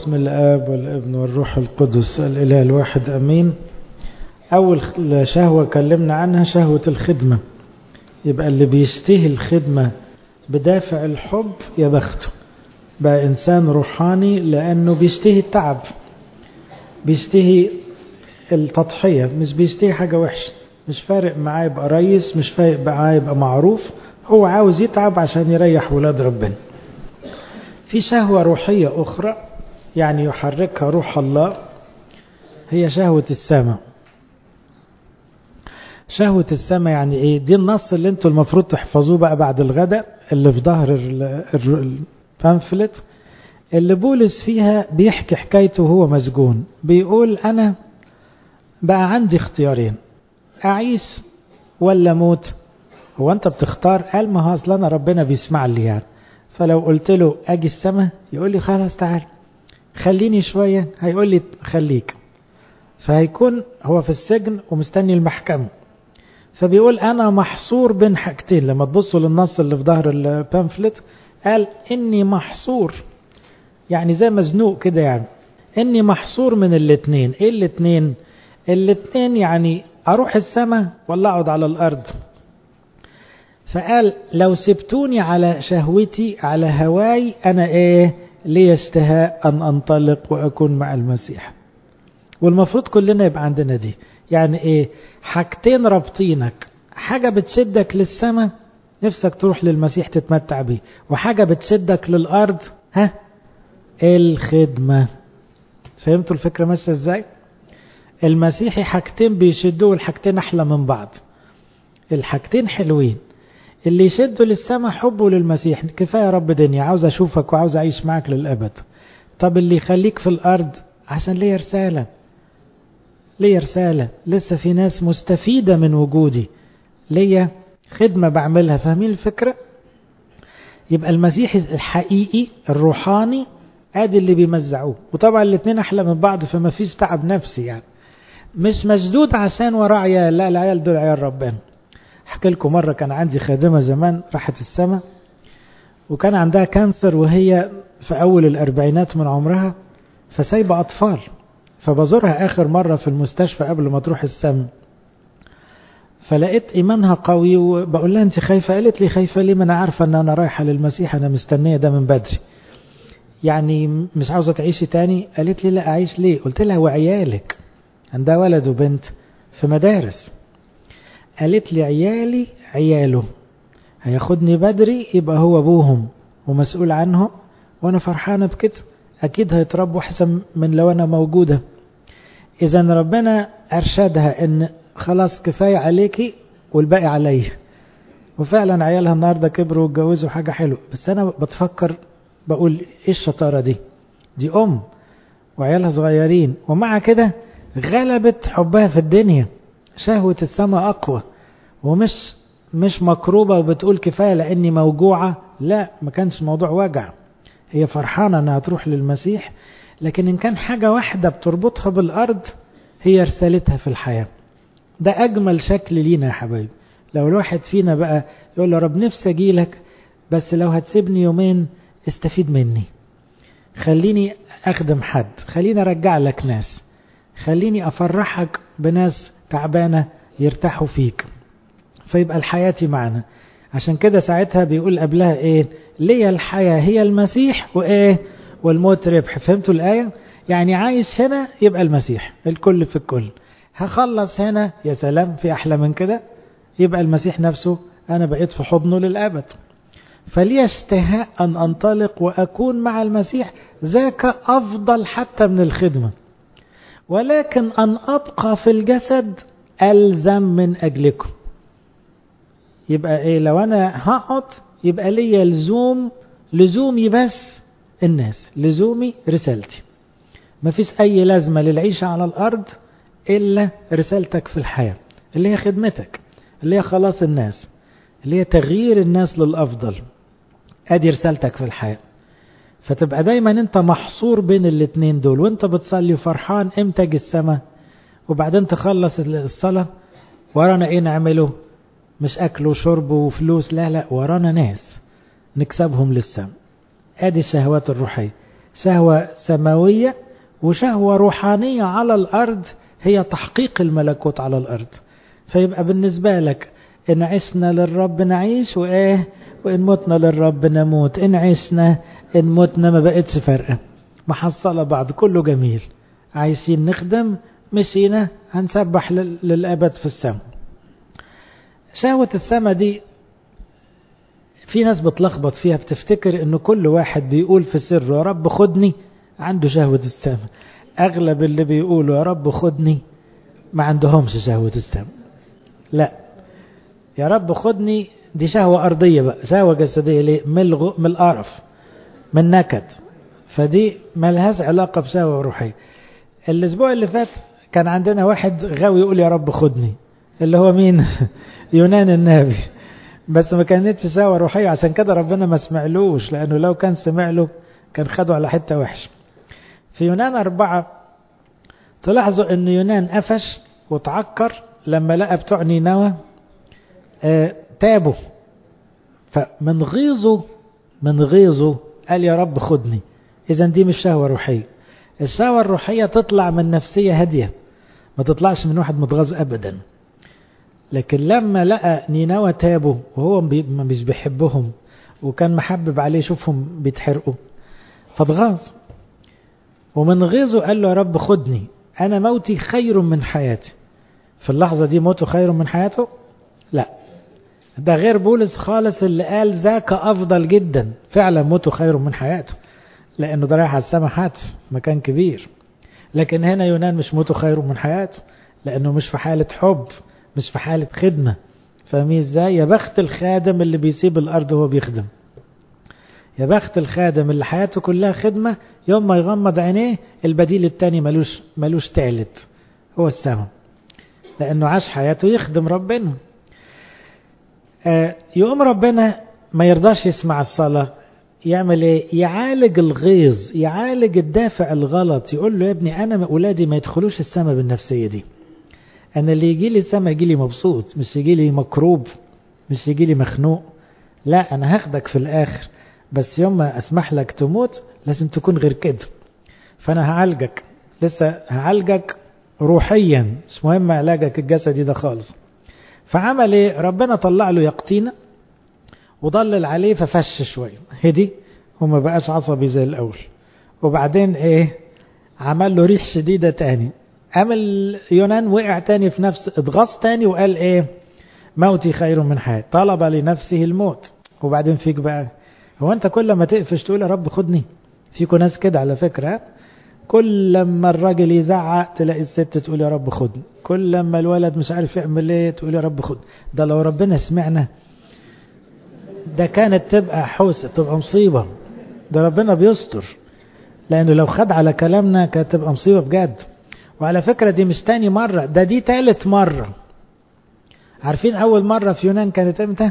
باسم الآب والابن والروح القدس الإله الواحد أمين. أول شهوة كلمنا عنها شهوة الخدمة. يبقى اللي بيشتهي الخدمة بدافع الحب يا بخته، بقى إنسان روحاني لأنه بيشتهي التعب، بيشتهي التضحية، مش بيشتهي حاجة وحشة. مش فارق معاه يبقى ريس، مش فارق معاه يبقى معروف، هو عاوز يتعب عشان يريح ولاد ربنا. في شهوة روحية أخرى يعني يحركها روح الله، هي شهوة السماء. شهوة السماء يعني ايه؟ دي النص اللي انتوا المفروض تحفظوه بقى بعد الغداء، اللي في ظهر البامفلت، اللي بولس فيها بيحكي حكايته وهو مسجون. بيقول انا بقى عندي اختيارين، اعيش ولا موت. هو انت بتختار؟ قال ما هو اصلا ربنا بيسمع لي يعني، فلو قلت له اجي السماء يقول لي خلاص تعال، خليني شوية هيقول لي خليك، فهيكون هو في السجن ومستني المحكمة. فبيقول أنا محصور بين حاجتين. لما تبصوا للنص اللي في ظهر البامفلت قال إني محصور، يعني زي مزنوق كده، يعني إني محصور من الاتنين. إيه الاتنين؟ الاتنين يعني أروح السماء ولا أقعد على الأرض. فقال لو سبتوني على شهوتي على هواي أنا إيه لي اشتهاء أن أنطلق وأكون مع المسيح. والمفروض كلنا يبقى عندنا دي. يعني ايه؟ حاجتين رابطينك، حاجة بتشدك للسماء نفسك تروح للمسيح تتمتع بيه، وحاجة بتشدك للأرض الخدمة. فهمتوا الفكرة ماشية ازاي؟ المسيحي حاجتين بيشدوه، والحاجتين أحلى من بعض، الحاجتين حلوين. اللي يشده للسماء حبه للمسيح، كفاية رب دنيا، عاوز أشوفك وعاوز أعيش معك للأبد. طب اللي يخليك في الأرض عشان ليه رسالة، ليه رسالة، لسه في ناس مستفيدة من وجودي، ليه خدمة بعملها. فاهمين الفكرة؟ يبقى المسيحي الحقيقي الروحاني ادي اللي بيمزعوه. وطبعا الاثنين احلى من بعض، فما فيش تعب نفسي، يعني مش مشدود عشان وراه عيال، لا العيال دول عيال ربنا. احكي لكم مرة كان عندي خادمة زمان راحت السماء، وكان عندها كانسر وهي في اول الاربعينات من عمرها، فسايبة اطفال. فبزورها آخر مرة في المستشفى قبل ما تروح السم، فلقيت إيمانها قوي، وبقول لها أنت خايفة؟ قالت لي خايفة ليه؟ ما أنا عارفة أن أنا رايحة للمسيح، أنا مستنية ده من بدري، يعني مش عاوزة تعيشي تاني. قالت لي لا أعيش ليه؟ قلت لها وعيالك، عندها ولد وبنت في مدارس. قالت لي عيالي عياله، هياخدني بدري يبقى هو أبوهم ومسؤول عنهم، وأنا فرحانة بكده، أكيد هيتربوا أحسن من لو أنا موجودة. إذا ربنا أرشدها إن خلاص كفاية عليكي والباقي عليه. وفعلا عيالها النهاردة كبروا واتجوزوا، حاجة حلوة. بس أنا بتفكر بقول إيه الشطارة دي؟ دي أم وعيالها صغيرين، ومع كده غلبت حبها في الدنيا. شهوة السماء أقوى، ومش مكروبة وبتقول كفاية لأني موجوعة. لا، ما كانش موضوع وجع، هي فرحانة أنها تروح للمسيح. لكن إن كان حاجة واحدة بتربطها بالأرض هي رسالتها في الحياة. ده أجمل شكل لينا يا حبايب. لو الواحد فينا بقى يقول له رب نفسي أجيلك، بس لو هتسيبني يومين استفيد مني، خليني أخدم حد، خليني أرجع لك ناس، خليني أفرحك بناس تعبانة يرتاحوا فيك، فيبقى الحياة معنا. عشان كده ساعتها بيقول قبلها إيه؟ ليه الحياة هي المسيح وإيه والموت ربح. فهمتوا الآية؟ يعني عايش هنا يبقى المسيح الكل في الكل، هخلص هنا يا سلام، في أحلى من كده، يبقى المسيح نفسه أنا بقيت في حضنه للأبد. فلي اشتهاء أن أنطلق وأكون مع المسيح، ذاك أفضل حتى من الخدمة. ولكن أن أبقى في الجسد ألزم من أجلكم. يبقى إيه؟ لو أنا هقعد يبقى لي لزومي بس الناس، لزومي رسالتي. ما فيش أي لازمة للعيشة على الأرض إلا رسالتك في الحياة، اللي هي خدمتك، اللي هي خلاص الناس، اللي هي تغيير الناس للأفضل. أدي رسالتك في الحياة. فتبقى دايما أنت محصور بين الاتنين دول، وأنت بتصلي وفرحان إمتى جي السماء، وبعدين تخلص الصلاة ورانا إيه نعمله؟ مش أكل وشرب وفلوس، لا لا، ورانا ناس نكسبهم للسماء. أدي الشهوات الروحية. شهوة سماوية وشهوة روحانية على الأرض هي تحقيق الملكوت على الأرض. فيبقى بالنسبة لك إن عشنا للرب نعيش وإن متنا للرب نموت، إن عشنا إن متنا ما بقتش فرقة، محصلة بعض، كله جميل. عايزين نخدم، مشينا هنسبح للأبد في السماء. شهوة السماء دي في ناس بتلخبط فيها، بتفتكر إنه كل واحد بيقول في سره يا رب خدني عنده شهوة السماء. أغلب اللي بيقولوا يا رب خدني ما عندهمش شهوة السماء. لا، يا رب خدني دي شهوة أرضية بقى، شهوة جسدية. ليه؟ من القرف، من نكد، فدي ملهاش علاقة بشهوة روحية. الأسبوع اللي فات كان عندنا واحد غاوي يقول يا رب خدني، اللي هو مين؟ يونان النبي. بس ما كانتش شهوة روحية، عشان كده ربنا ما سمعلوش، لأنه لو كان سمع له كان خده على حتة وحش. في يونان 4 تلاحظوا أن يونان قفش وتعكر لما لقى بتوع نينوى تابوا، فمن غيظه قال يا رب خدني. إذن دي مش شهوة روحية. الشهوة الروحية تطلع من نفسية هادية، ما تطلعش من واحد متغاظ أبدا. لكن لما لقى نينوى تابوا وهو مش بيحبهم وكان محبب عليه شوفهم بيتحرقوا فاتغاظ، ومن غيظه قال له يا رب خدني، أنا موتي خير من حياتي. في اللحظة دي موته خير من حياته؟ لا، ده غير بولس خالص اللي قال ذاك أفضل جدا. فعلا موته خير من حياته، لأنه ده رايح على السماء حتف مكان كبير. لكن هنا يونان مش موته خير من حياته، لأنه مش في حالة حب، مش في حالة خدمة. فاهمين ازاي؟ يا بخت الخادم اللي بيسيب الأرض وهو بيخدم، يا بخت الخادم اللي حياته كلها خدمة، يوم ما يغمض عينيه البديل التاني ملوش تالت، هو السماء، لأنه عاش حياته يخدم ربنا. يقوم ربنا ما يرضاش يسمع الصلاة، يعمل ايه؟ يعالج الغيظ، يعالج الدافع الغلط. يقول له يا ابني أنا أولادي ما يدخلوش السماء بالنفسية دي. أنا اللي يجي لي السماء يجي لي مبسوط، مش يجي لي مكروب، مش يجي لي مخنوق. لا، أنا هاخدك في الآخر، بس يوم ما أسمح لك تموت لازم تكون غير كده. فأنا هعالجك، لسه هعالجك روحيا، مش مهم علاجك الجسدي ده خالص. فعمل ايه؟ ربنا طلع له يقطينة وضلل عليه ففش شوية، هدي وما بقاش عصبي زي الأول. وبعدين ايه؟ عمل له ريح شديدة تاني، عمل يونان وقع تاني في نفس اتغاظ تاني وقال ايه؟ موتي خير من حياتي، طلب لنفسه الموت. وبعدين فيك بقى، هو انت كل ما تقفش تقول يا رب خدني؟ فيكوا ناس كده على فكرة، كل لما الراجل يزعق تلاقي الست تقول يا رب خدني، كل لما الولد مش عارف يعمل ايه تقول يا رب خدني. ده لو ربنا سمعنا ده كانت تبقى حوسة، تبقى مصيبة. ده ربنا بيستر، لأنه لو خد على كلامنا كانت تبقى مصيبة بجد. وعلى فكرة دي مش تاني مرة، دي تالت مرة. عارفين أول مرة في يونان كانت امتى؟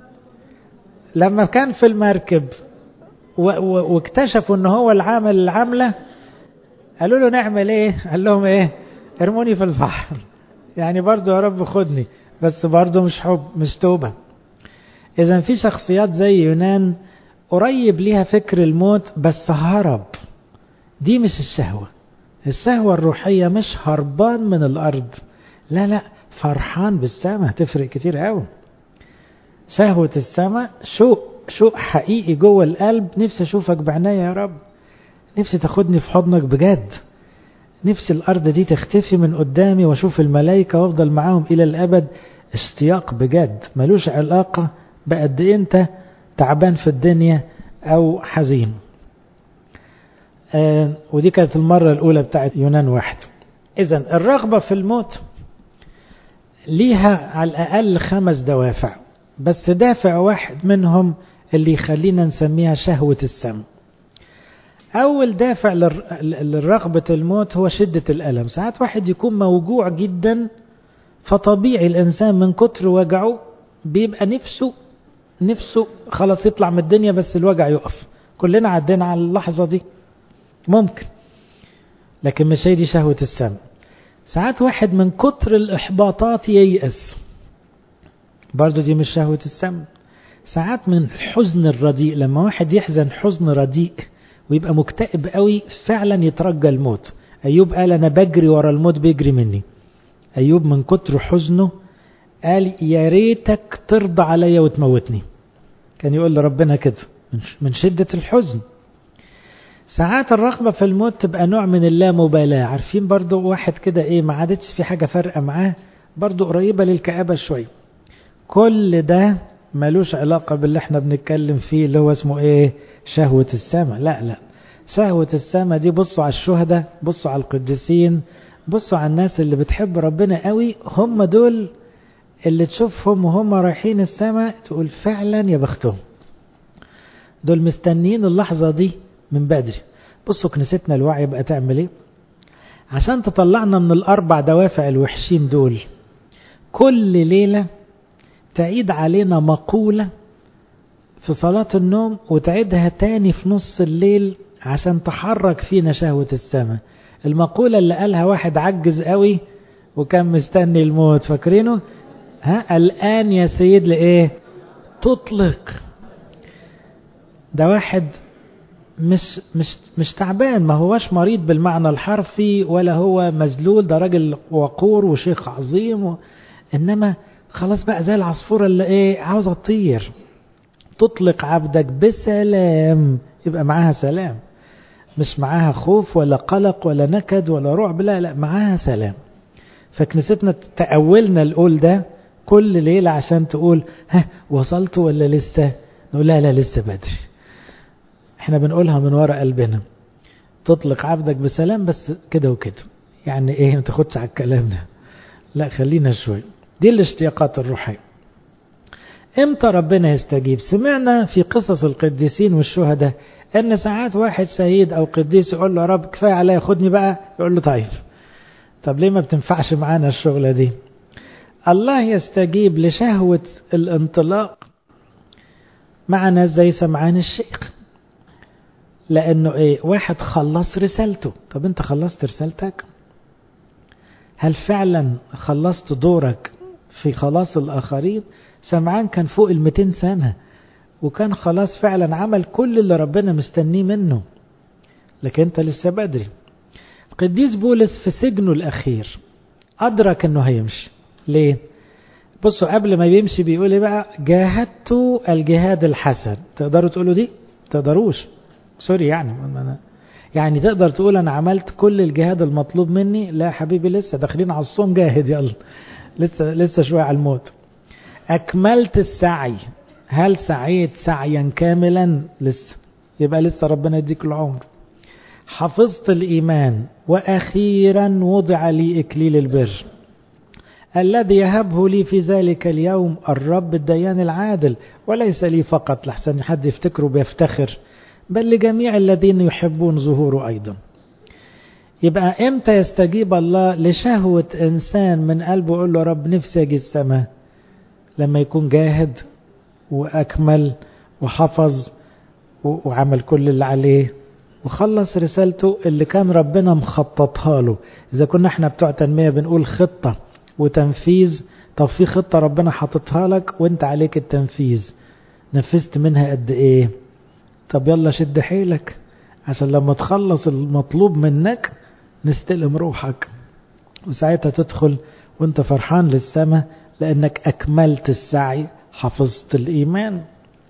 لما كان في المركب واكتشفوا ان هو العامل العاملة، قالوا له نعمل ايه؟ قال لهم ايه؟ ارموني في البحر. يعني برضو يا رب خدني، بس برضو مش حب، مش توبة. اذا في شخصيات زي يونان قريب ليها فكر الموت بس هرب. دي مش الشهوة. الشهوة الروحية مش هربان من الارض، لا، فرحان بالسماء، تفرق كتير قوي. شهوة السماء شوق حقيقي جوه القلب. نفسي اشوفك بعناية يا رب، نفسي تاخدني في حضنك بجد، نفسي الارض دي تختفي من قدامي واشوف الملائكة وافضل معاهم الى الابد. اشتياق بجد، ملوش علاقة بقد انت تعبان في الدنيا او حزين. ودي كانت المرة الاولى بتاعت يونان 1. اذن الرغبة في الموت ليها على الاقل 5 دوافع، بس دافع واحد منهم اللي يخلينا نسميها شهوة السم. أول دافع للرغبة الموت هو شدة الألم. ساعات واحد يكون موجوع جدا، فطبيعي الإنسان من كتر وجعه بيبقى نفسه خلاص يطلع من الدنيا بس الوجع يقف. كلنا عدينا على اللحظة دي ممكن، لكن مش هي دي شهوة السم. ساعات واحد من كتر الإحباطات ييأس، برضو دي مش شهوة السم. ساعات من الحزن الرديء، لما واحد يحزن حزن رديء ويبقى مكتئب قوي فعلا يترجى الموت. أيوب قال أنا بجري ورا الموت بيجري مني. أيوب من كتر حزنه قال يا ريتك ترضى عليا وتموتني. كان يقول لربنا كده من شدة الحزن. ساعات الرغبة في الموت تبقى نوع من اللامبالاة. عارفين برضو واحد كده ما عادتش في حاجة فارقة معاه، برضو قريبة للكآبة شوية. كل ده ملوش علاقة باللي احنا بنتكلم فيه اللي هو اسمه شهوة السماء. لا، شهوة السماء دي بصوا على الشهداء، بصوا على القديسين، بصوا على الناس اللي بتحب ربنا قوي، هم دول اللي تشوفهم وهم رايحين السماء تقول فعلا يا بختهم. دول مستنيين اللحظة دي من بدري. بصوا كنيستنا الوعي بقى تعمل ايه عشان تطلعنا من الأربع دوافع الوحشين دول. كل ليلة تعيد علينا مقولة في صلاة النوم وتعيدها تاني في نص الليل عشان تحرك فينا شهوة السماء. المقولة اللي قالها واحد عجز قوي وكان مستني الموت، فاكرينه؟ الآن يا سيد لإيه تطلق. ده واحد مش تعبان، ما هوش مريض بالمعنى الحرفي ولا هو مذلول، ده راجل وقور وشيخ عظيم إنما خلاص بقى زي العصفورة اللي عاوزة تطير. تطلق عبدك بسلام، يبقى معاها سلام، مش معاها خوف ولا قلق ولا نكد ولا رعب، لا معاها سلام. فكنيستنا تأولنا القول ده كل ليلة عشان تقول وصلت ولا لسه؟ نقول لا لسه بدري. احنا بنقولها من وراء قلبنا، تطلق عبدك بسلام بس كده وكده، يعني ما تاخدش على الكلام ده، لا خلينا شوي. دي الاشتياقات الروحية. امتى ربنا يستجيب؟ سمعنا في قصص القديسين والشهداء ان ساعات واحد شهيد او قديس يقول له يا رب كفاية عليا خدني بقى، يقول له طب ليه ما بتنفعش معانا الشغلة دي؟ الله يستجيب لشهوة الانطلاق مع ناس زي سمعان الشيخ، لانه واحد خلص رسالته. طب انت خلصت رسالتك؟ هل فعلا خلصت دورك في خلاص الآخرين؟ سمعان كان فوق 200 سنة وكان خلاص فعلا عمل كل اللي ربنا مستنيه منه، لكن انت لسه بدري. قديس بولس في سجنه الأخير أدرك أنه هيمشي. ليه؟ بصوا قبل ما يمشي بيقول بقى جاهدت الجهاد الحسن. تقدروا تقولوا دي؟ تقدروش، سوري يعني تقدر تقول أنا عملت كل الجهاد المطلوب مني؟ لا حبيبي، لسه داخلين على الصوم، جاهد يلا، لسه شوية على الموت. أكملت السعي. هل سعيت سعيا كاملا؟ لسه، يبقى لسه ربنا يديك العمر. حفظت الإيمان وأخيرا وضع لي إكليل البر الذي يهبه لي في ذلك اليوم الرب الديان العادل، وليس لي فقط لحسن حد يفتكره بيفتخر، بل لجميع الذين يحبون ظهوره أيضا. يبقى امتى يستجيب الله لشهوة إنسان من قلبه يقول له رب نفسي أجي السماء؟ لما يكون جاهد وأكمل وحفظ وعمل كل اللي عليه وخلص رسالته اللي كان ربنا مخططها له. إذا كنا احنا بتوع تنمية بنقول خطة وتنفيذ، طب في خطة ربنا حطتها لك وانت عليك التنفيذ، نفذت منها قد ايه؟ طب يلا شد حيلك عشان لما تخلص المطلوب منك نستلم روحك، وساعتها تدخل وانت فرحان للسماء لانك اكملت السعي، حفظت الايمان.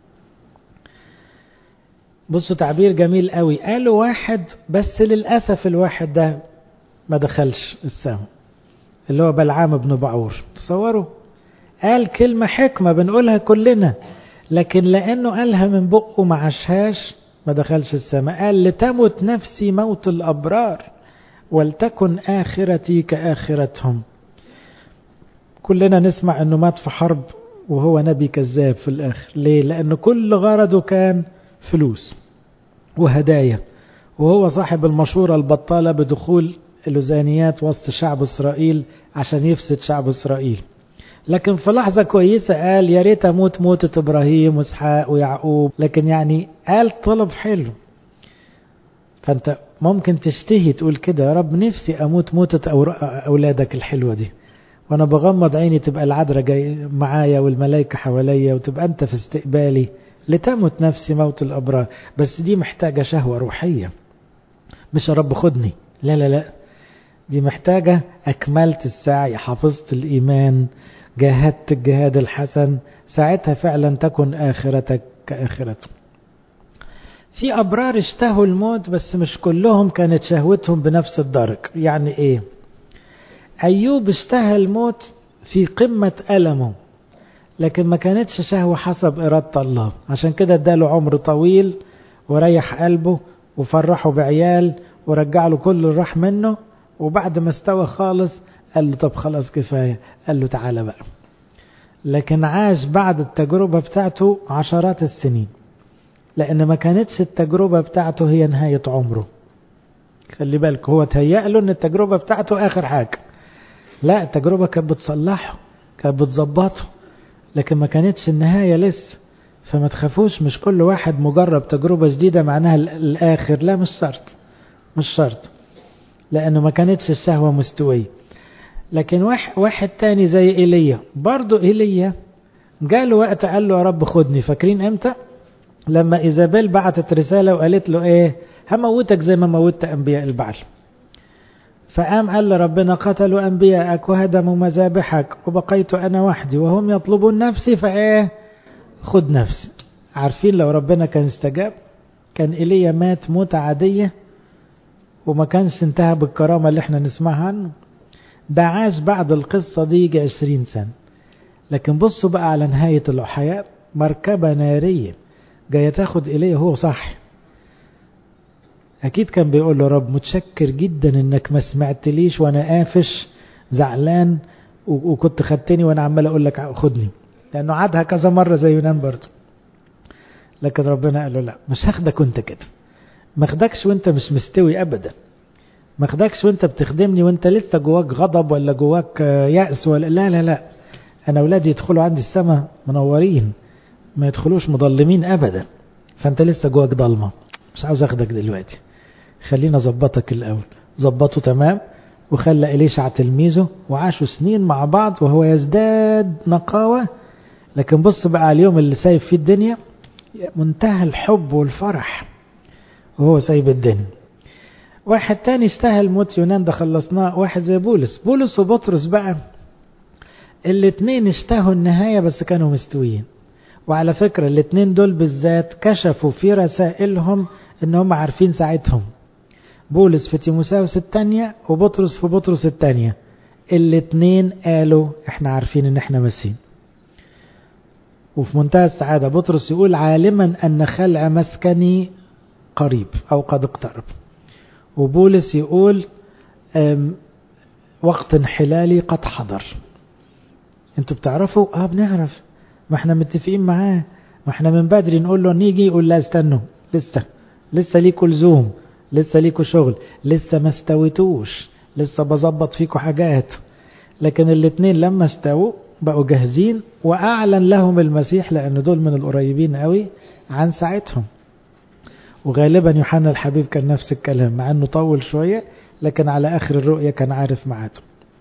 بصوا تعبير جميل قوي قالوا واحد، بس للأسف الواحد ده ما دخلش السماء، اللي هو بلعام بن بعور. تصوروا، قال كلمة حكمة بنقولها كلنا، لكن لأنه قالها من بقه ما عاشهاش ما دخلش السماء. قال لتمت نفسي موت الأبرار ولتكن آخرتي كآخرتهم. كلنا نسمع أنه مات في حرب وهو نبي كذاب في الآخر. ليه؟ لأنه كل غرضه كان فلوس وهدايا، وهو صاحب المشورة البطالة بدخول اللوزانيات وسط شعب إسرائيل عشان يفسد شعب إسرائيل. لكن في لحظة كويسة قال يا ريت أموت موتة إبراهيم وإسحاق ويعقوب، لكن يعني قال طلب حلو. فأنت ممكن تشتهي تقول كده يا رب نفسي أموت موتة أولادك الحلوة دي، وأنا بغمض عيني تبقى العذراء جاي معايا والملائكة حواليا وتبقى أنت في استقبالي لتمت نفسي موت الأبرار. بس دي محتاجة شهوة روحية، مش يا رب خدني، لا لا لا، دي محتاجة أكملت السعي، حفظت الإيمان، جاهدت الجهاد الحسن، ساعتها فعلا تكن آخرتك كآخرته. في أبرار اشتهوا الموت بس مش كلهم كانت شهوتهم بنفس الدرجة. يعني إيه؟ أيوب اشتهى الموت في قمة ألمه، لكن ما كانتش شهوة حسب إرادة الله، عشان كده اداله عمر طويل وريح قلبه وفرحه بعيال ورجع له كل اللي راح منه، وبعد ما استوى خالص قال له طب خلاص كفاية، قال له تعالى بقى. لكن عاش بعد التجربة بتاعته عشرات السنين، لأن ما كانتش التجربة بتاعته هي نهاية عمره. خلي بالك، هو تهيأ له أن التجربة بتاعته آخر حاجة، لا، التجربة كانت بتصلحه، كانت بتظبطه، لكن ما كانتش النهاية لسه. فما تخافوش، مش كل واحد مجرب تجربة جديدة معناها الآخر، لا، مش شرط، مش شرط، لأنه ما كانتش الشهوة مستوية. لكن واحد تاني زي إيليا، برضو إيليا جاله وقت قال له يا رب خدني. فاكرين امتى؟ لما إيزابيل بعتت رسالة وقالت له ايه، هموتك زي ما موتت أنبياء البعل. فقام قال لربنا قتلوا أنبياءك وهدموا مذابحك وبقيت أنا وحدي وهم يطلبون نفسي، فايه خد نفسي. عارفين لو ربنا كان استجاب كان إيليا مات موتة عادية وما كانش انتهى بالكرامة اللي احنا نسمعها عنه. ده عاش بعد القصة دي يجي 20 سنة. لكن بصوا بقى على نهاية الحياة، مركبة نارية جاية تاخد إليه هو صح. أكيد كان بيقول له رب متشكر جدا إنك ما سمعتليش وأنا قافش زعلان وكنت خدتني وأنا عمال أقول لك خدني، لأنه عادها كذا مرة زي يونان برضه. لكن ربنا قال له لا، مش هاخدك وانت كده، ما اخدكش وانت مش مستوي أبدا، ما اخدكش وانت بتخدمني وانت لسه جواك غضب ولا جواك يأس ولا لا لا لا. أنا أولادي يدخلوا عندي السماء منورين، ما يدخلوش مظلمين أبدا. فأنت لسه جواك ضلمة، مش عاوز أخدك دلوقتي، خلينا ظبطك الأول. ظبطه تمام، وخلى إليشع تلميذه وعاشوا سنين مع بعض وهو يزداد نقاوة. لكن بص بقى على اليوم اللي سايب فيه الدنيا، منتهى الحب والفرح وهو سايب الدنيا. واحد تاني اشتهى الموت، يونان ده خلصناه. واحد زي بولس وبطرس بقى، الاتنين اشتهوا النهاية بس كانوا مستويين. وعلى فكرة الاتنين دول بالذات كشفوا في رسائلهم انهم عارفين ساعتهم. بولس في تيموثاوس الثانية وبطرس في بطرس الثانية، الاتنين قالوا احنا عارفين ان احنا مسيحيين. وفي منتهى السعادة بطرس يقول عالما ان خلع مسكني قريب او قد اقترب، وبولس يقول وقت انحلالي قد حضر. انتوا بتعرفوا؟ بنعرف، ما احنا متفقين معاه، ما احنا من بدري نقول له نيجي، يقول لا استنوا، لسه ليكوا لزوم، لسه ليكوا شغل، لسه ما استويتوش، لسه بظبط فيكوا حاجات. لكن الاتنين لما استووا بقوا جاهزين، واعلن لهم المسيح، لان دول من القريبين قوي عن ساعتهم. وغالبا يوحنا الحبيب كان نفس الكلام، مع انه طول شوية لكن على اخر الرؤية كان عارف ميعاده.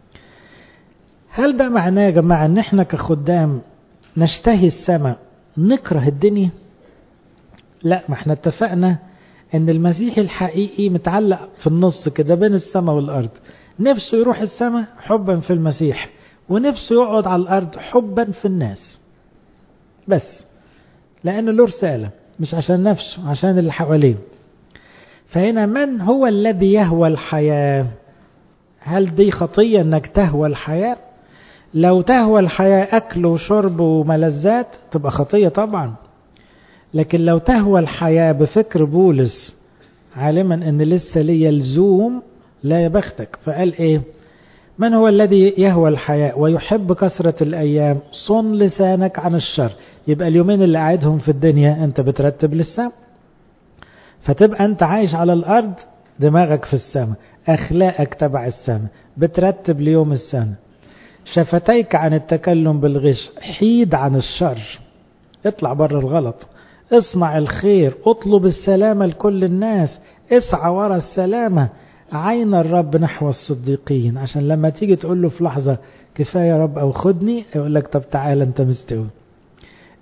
هل ده معناه يا جماعة ان احنا كخدام نشتهي السماء نكره الدنيا؟ لا، ما احنا اتفقنا ان المسيحي الحقيقي متعلق في النص كده بين السماء والارض، نفسه يروح السماء حبا في المسيح، ونفسه يقعد على الارض حبا في الناس، بس لانه له رسالة، مش عشان نفسه، عشان اللي حواليه. فهنا من هو الذي يهوى الحياة؟ هل دي خطية انك تهوى الحياة؟ لو تهوى الحياة أكل وشرب وملذات تبقى خطية طبعا. لكن لو تهوى الحياة بفكر بولس عالما أن لسه لي يلزوم، لا، يبختك. فقال إيه؟ من هو الذي يهوى الحياة ويحب كثرة الأيام؟ صن لسانك عن الشر. يبقى اليومين اللي قاعدهم في الدنيا أنت بترتب للسماء، فتبقى أنت عايش على الأرض دماغك في السماء، أخلاقك تبع السماء، بترتب ليوم السنة. شفتيك عن التكلم بالغش، حيد عن الشر، اطلع بره الغلط، اصنع الخير، اطلب السلامة لكل الناس، اسعى ورا السلامة، عين الرب نحو الصديقين، عشان لما تيجي تقول له في لحظة كفاية يا رب او خدني، يقول لك طب تعالى انت مستوي.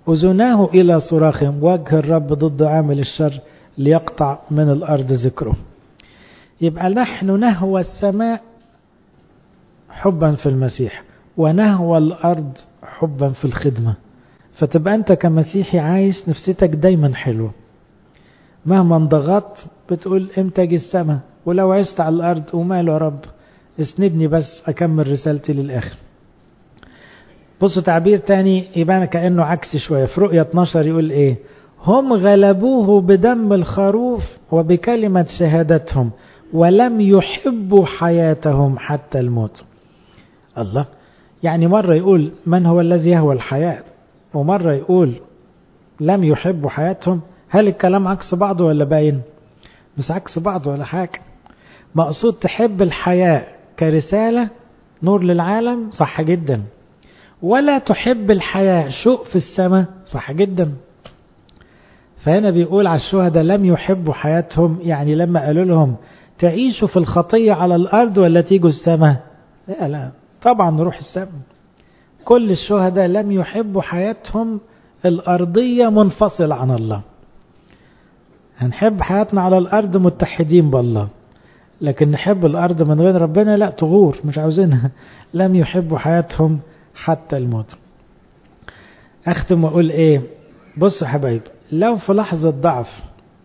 أذناه إلى صراخهم، وجه الرب ضد عامل الشر ليقطع من الأرض ذكره. يبقى نحن نهوى السماء حبا في المسيح، ونهوى الأرض حبا في الخدمة. فتبقى أنت كمسيحي عايش نفسيتك دايما حلوة، مهما انضغطت بتقول امتى اجي السماء، ولو عشت على الأرض وماله يا رب، اسندني بس أكمل رسالتي للآخر. بصوا تعبير تاني يبان كأنه عكس شوية، في رؤية 12 يقول ايه؟ هم غلبوه بدم الخروف وبكلمة شهادتهم ولم يحبوا حياتهم حتى الموت. الله، يعني مرة يقول من هو الذي يهوى الحياة، ومرة يقول لم يحبوا حياتهم. هل الكلام عكس بعضه ولا باين؟ مش عكس بعضه ولا حاجة. مقصود تحب الحياة كرسالة نور للعالم، صح جدا، ولا تحب الحياة شوق في السماء، صح جدا. فهنا بيقول على الشهداء لم يحبوا حياتهم، يعني لما قالوا لهم تعيشوا في الخطية على الأرض ولا تيجوا السماء، لا طبعا نروح السماء. كل الشهداء لم يحبوا حياتهم الأرضية منفصلة عن الله. هنحب حياتنا على الأرض متحدين بالله، لكن نحب الأرض من غير ربنا لا، تغور، مش عاوزينها. لم يحبوا حياتهم حتى الموت. أختم وأقول إيه؟ بصوا حبايب، لو في لحظة ضعف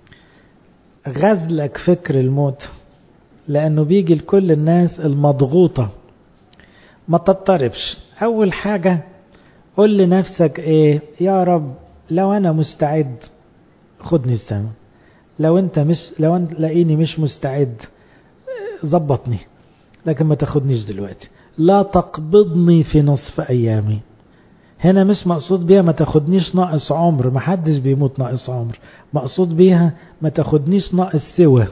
غزلك فكر الموت، لأنه بيجي لكل الناس المضغوطة، ما تضطربش. أول حاجة قل لنفسك إيه؟ يا رب لو أنا مستعد خدني السماء، لو أنت لاقيني مش مستعد ظبطني، لكن ما تاخدنيش دلوقتي. لا تقبضني في نصف أيامي. هنا مش مقصود بيها ما تاخدنيش ناقص عمر، ما حدش بيموت ناقص عمر. مقصود بيها ما تاخدنيش ناقص سوى،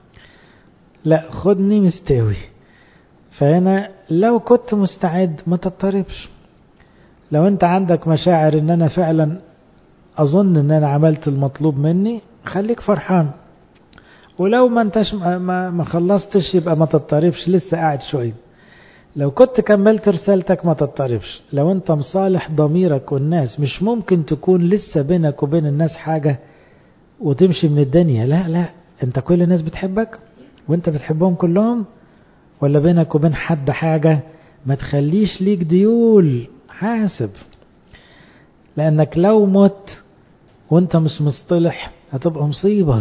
لا خدني مستوي. فهنا لو كنت مستعد ما تضطربش. لو انت عندك مشاعر ان انا فعلا اظن ان انا عملت المطلوب مني، خليك فرحان. ولو ما انتش ما خلصتش يبقى ما تضطربش، لسه قاعد شوية. لو كنت كملت رسالتك ما تضطربش. لو انت مصالح ضميرك والناس، مش ممكن تكون لسه بينك وبين الناس حاجة وتمشي من الدنيا. لا انت كل الناس بتحبك وانت بتحبهم كلهم، ولا بينك وبين حد حاجة؟ ما تخليش ليك ديول، حاسب. لانك لو مت وانت مش مصطلح هتبقى مصيبة.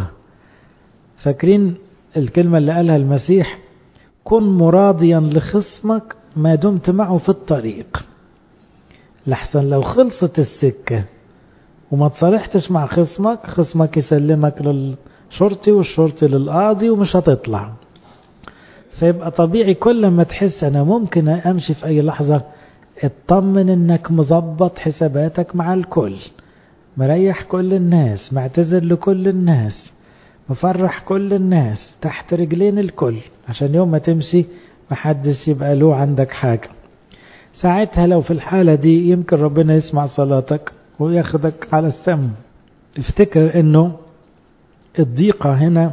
فاكرين الكلمة اللي قالها المسيح؟ كن مراضيا لخصمك ما دمت معه في الطريق، لحسن لو خلصت السكة وما تصالحتش مع خصمك يسلمك للشرطي والشرطي للقاضي ومش هتطلع. فيبقى طبيعي كل ما تحس أنا ممكن أمشي في أي لحظة، اطمن إنك مظبط حساباتك مع الكل، مريح كل الناس، معتذر لكل الناس، مفرح كل الناس، تحت رجلين الكل، عشان يوم ما تمشي محدش يبقى له عندك حاجة. ساعتها لو في الحالة دي يمكن ربنا يسمع صلاتك وياخدك على السم. افتكر انه الضيقة هنا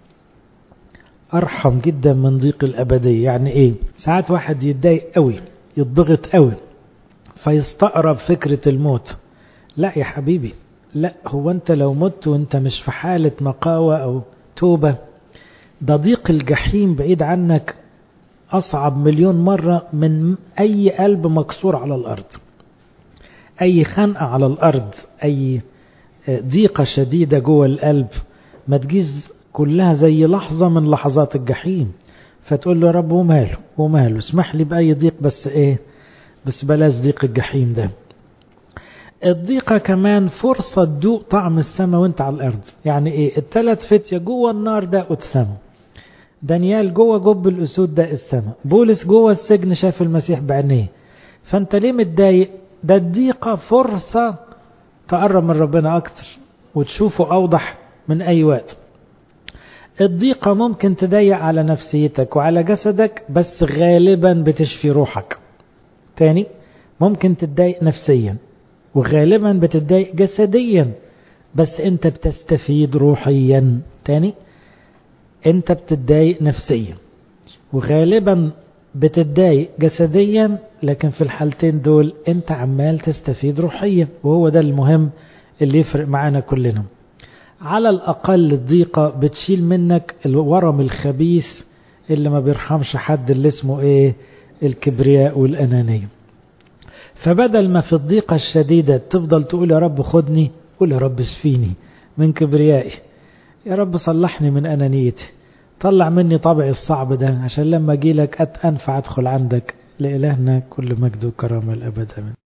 ارحم جدا من ضيق الابدية. يعني ايه؟ ساعات واحد يتضايق قوي، يتضغط قوي، فيستقرب فكرة الموت. لا يا حبيبي، لا، هو انت لو مت وانت مش في حالة نقاوة او توبة، ده ضيق الجحيم بعيد عنك أصعب مليون مرة من أي قلب مكسور على الأرض. أي خنقة على الأرض، أي ضيقة شديدة جوه القلب ما تجيز كلها زي لحظة من لحظات الجحيم. فتقول له يا رب وماله اسمح لي بأي ضيق، بس بلاش ضيق الجحيم ده. الضيقة كمان فرصة تدوق طعم السماء وانت على الأرض. يعني ايه؟ 3 فتية جوه النار داقوا السماء، دانيال جوه جب الأسود داق السماء، بولس جوه السجن شاف المسيح بعينيه. فانت ليه متضايق؟ ده الضيقة فرصة تقرب من ربنا أكتر وتشوفه أوضح من أي وقت. الضيقة ممكن تضيق على نفسيتك وعلى جسدك، بس غالبا بتشفي روحك. تاني، ممكن تتضايق نفسيا وغالبا بتتضايق جسديا، بس انت بتستفيد روحيا. تاني، انت بتتضايق نفسيا وغالبا بتتضايق جسديا، لكن في الحالتين دول انت عمال تستفيد روحيا، وهو ده المهم اللي يفرق معانا كلنا. على الأقل الضيقة بتشيل منك الورم الخبيث اللي ما بيرحمش حد، اللي اسمه ايه؟ الكبرياء والأنانية. فبدل ما في الضيقة الشديدة تفضل تقول يا رب خدني، قول يا رب اشفيني من كبريائي، يا رب صلحني من أنانيتي، طلع مني طبعي الصعب ده، عشان لما اجي لك أنفع أدخل عندك. لإلهنا كل مجد وكرامة الأبد آمين.